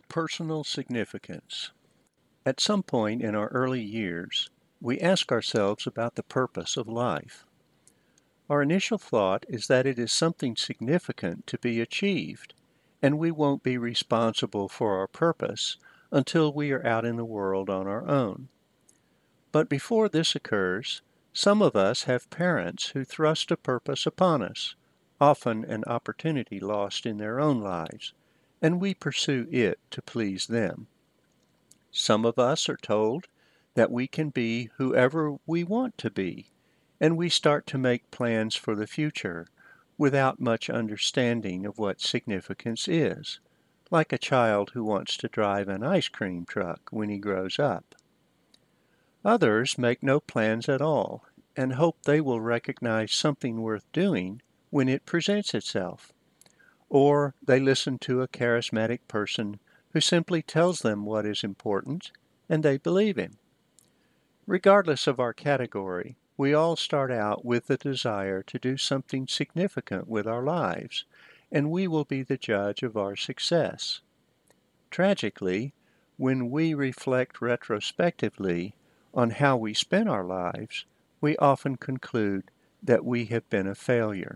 Personal significance. At some point in our early years, we ask ourselves about the purpose of life. Our initial thought is that it is something significant to be achieved, and we won't be responsible for our purpose until we are out in the world on our own. But before this occurs, some of us have parents who thrust a purpose upon us, often an opportunity lost in their own lives, and we pursue it to please them. Some of us are told that we can be whoever we want to be, and we start to make plans for the future without much understanding of what significance is, like a child who wants to drive an ice cream truck when he grows up. Others make no plans at all and hope they will recognize something worth doing when it presents itself. Or they listen to a charismatic person who simply tells them what is important, and they believe him. Regardless of our category, we all start out with the desire to do something significant with our lives, and we will be the judge of our success. Tragically, when we reflect retrospectively on how we spent our lives, we often conclude that we have been a failure.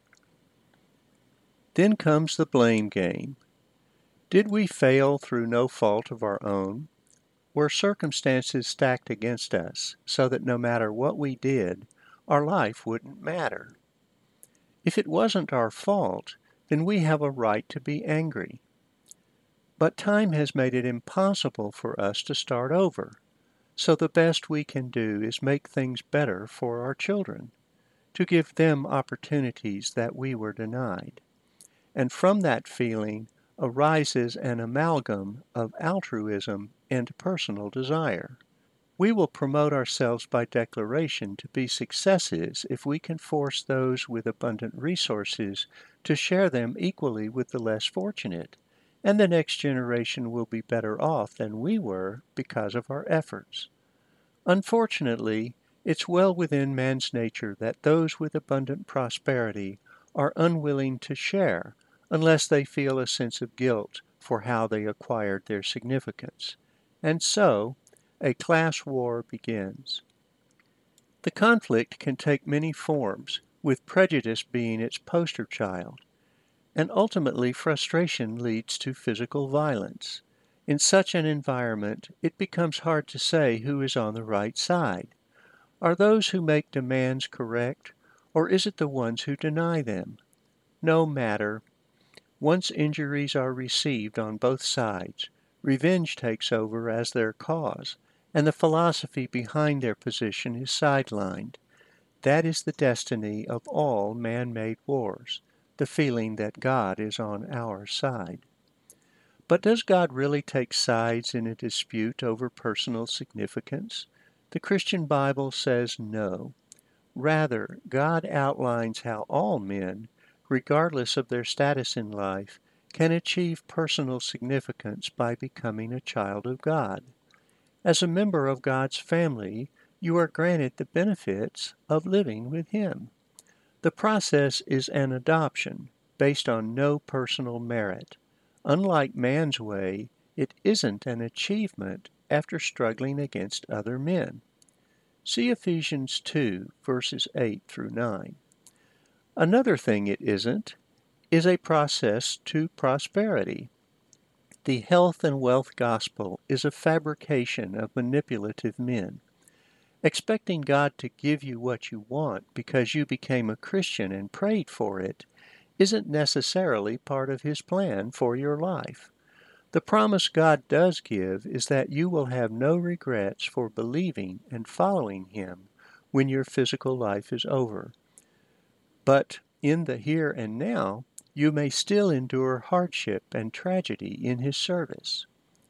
Then comes the blame game. Did we fail through no fault of our own? Were circumstances stacked against us so that no matter what we did, our life wouldn't matter? If it wasn't our fault, then we have a right to be angry. But time has made it impossible for us to start over, so the best we can do is make things better for our children, to give them opportunities that we were denied. And from that feeling arises an amalgam of altruism and personal desire. We will promote ourselves by declaration to be successes if we can force those with abundant resources to share them equally with the less fortunate, and the next generation will be better off than we were because of our efforts. Unfortunately, it's well within man's nature that those with abundant prosperity are unwilling to share unless they feel a sense of guilt for how they acquired their significance. And so, a class war begins. The conflict can take many forms, with prejudice being its poster child, and ultimately frustration leads to physical violence. In such an environment, it becomes hard to say who is on the right side. Are those who make demands correct, or is it the ones who deny them? No matter. Once injuries are received on both sides, revenge takes over as their cause, and the philosophy behind their position is sidelined. That is the destiny of all man-made wars, the feeling that God is on our side. But does God really take sides in a dispute over personal significance? The Christian Bible says no. Rather, God outlines how all men, regardless of their status in life, can achieve personal significance by becoming a child of God. As a member of God's family, you are granted the benefits of living with Him. The process is an adoption based on no personal merit. Unlike man's way, it isn't an achievement after struggling against other men. See Ephesians 2, verses 8 through 9. Another thing it isn't is a process to prosperity. The health and wealth gospel is a fabrication of manipulative men. Expecting God to give you what you want because you became a Christian and prayed for it isn't necessarily part of His plan for your life. The promise God does give is that you will have no regrets for believing and following Him when your physical life is over. But in the here and now, you may still endure hardship and tragedy in His service.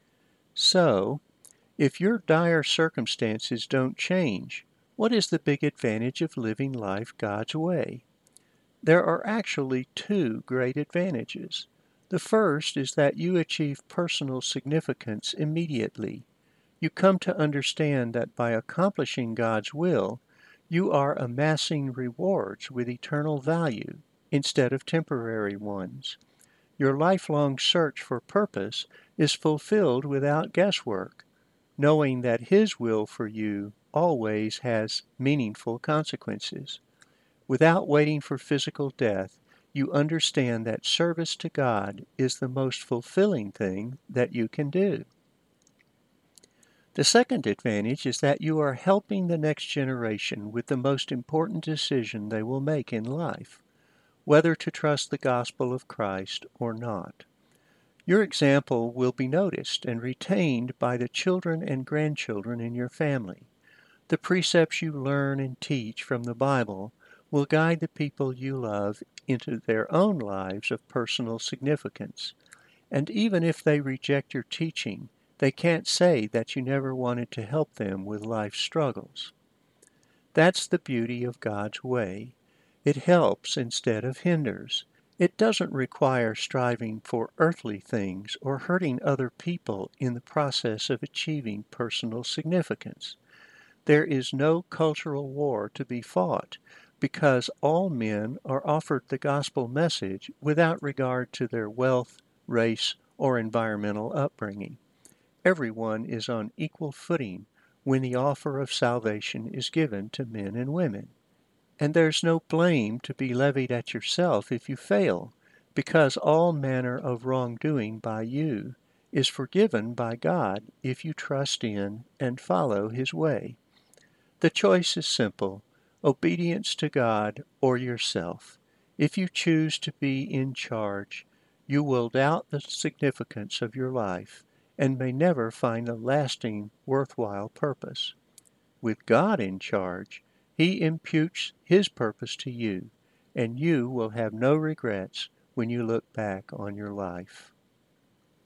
So, if your dire circumstances don't change, what is the big advantage of living life God's way? There are actually two great advantages. The first is that you achieve personal significance immediately. You come to understand that by accomplishing God's will, you are amassing rewards with eternal value instead of temporary ones. Your lifelong search for purpose is fulfilled without guesswork, knowing that His will for you always has meaningful consequences. Without waiting for physical death, you understand that service to God is the most fulfilling thing that you can do. The second advantage is that you are helping the next generation with the most important decision they will make in life, whether to trust the gospel of Christ or not. Your example will be noticed and retained by the children and grandchildren in your family. The precepts you learn and teach from the Bible will guide the people you love into their own lives of personal significance. And even if they reject your teaching, they can't say that you never wanted to help them with life's struggles. That's the beauty of God's way. It helps instead of hinders. It doesn't require striving for earthly things or hurting other people in the process of achieving personal significance. There is no cultural war to be fought because all men are offered the gospel message without regard to their wealth, race, or environmental upbringing. Everyone is on equal footing when the offer of salvation is given to men and women. And there's no blame to be levied at yourself if you fail, because all manner of wrongdoing by you is forgiven by God if you trust in and follow His way. The choice is simple: obedience to God or yourself. If you choose to be in charge, you will doubt the significance of your life and may never find a lasting, worthwhile purpose. With God in charge, He imputes His purpose to you, and you will have no regrets when you look back on your life.